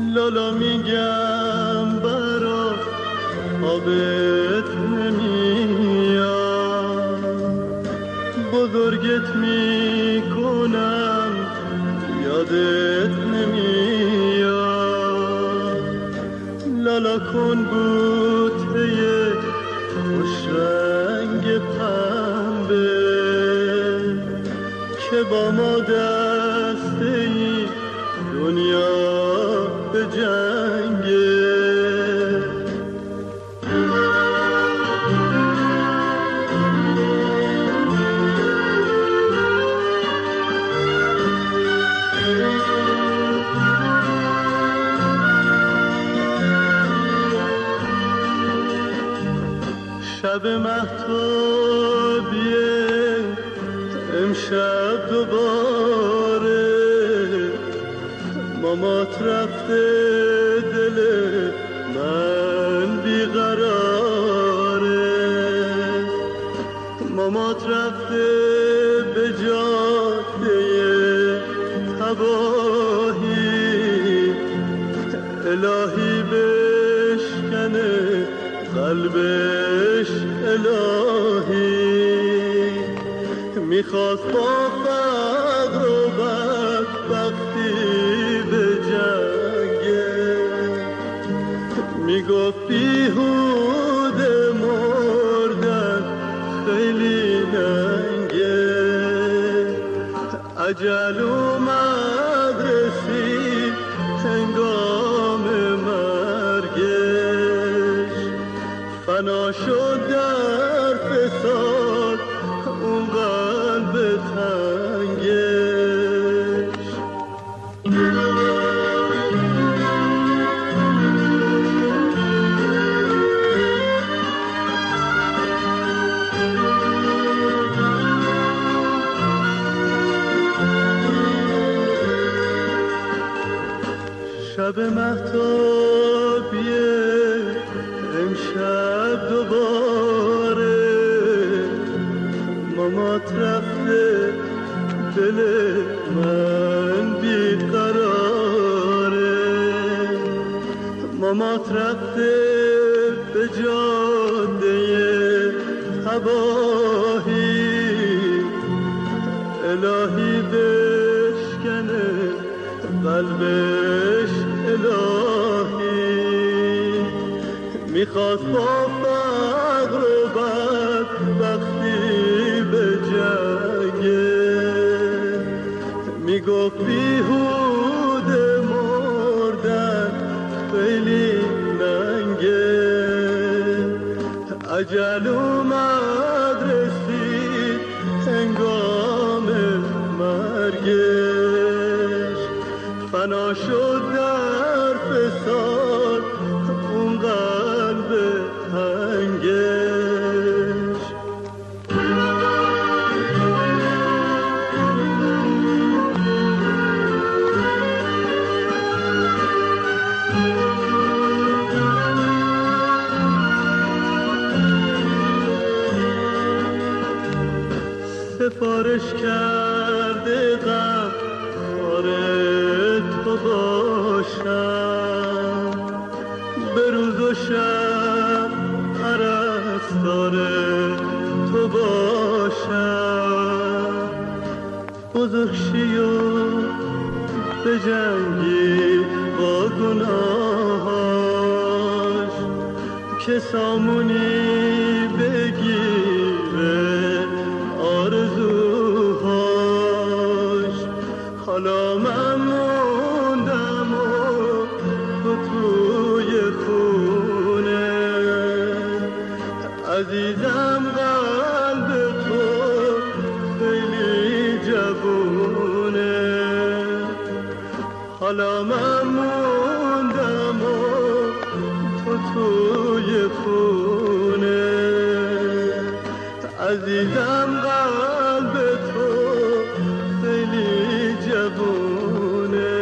لالا میگم برا آبت نمیاد، بزرگت میکنم یادت نمیاد. لالا کن بوته خوش رنگ پنبه که با ما دسته ای دنیا به جنگه. شب مهتابیه امشب دوباره مامات رفته دل من بیقراره. مامات رفته به جاده تباهی، الهی بشکنه قلبش الهی. میخواست با فقر و بدبختی به جنگه، میگفت بیهوده مردن خیلی ننگه. عجل اومد رسید هنگام مرگش، فنا شد در فساد اون قلب تنگش. شب مهتابیه امشب دوباره مامات رفته دل من بیقراره. مامات رفته به جاده تباهی، الهی بشکنه قلبش الهی. میخواست با فقر و بدبختی به جنگه، میگفت بیهوده مردن خیلی ننگه. عجل اومد رسید هنگام مرگش، فنا شد در فساد اون قلب تنگش. سفارش کرده غم خار تو باشم، به روز و شب پرستار تو باشم. بزرگ شی و به جنگی با گناهاش، که سامونی بگیره آرزوهاش. حالا من موندم و تو توی خونه، عزیزم قلب تو خیلی جوونه. حالا من موندم و تو توی خونه، عزیزم قلب تو خیلی جوونه.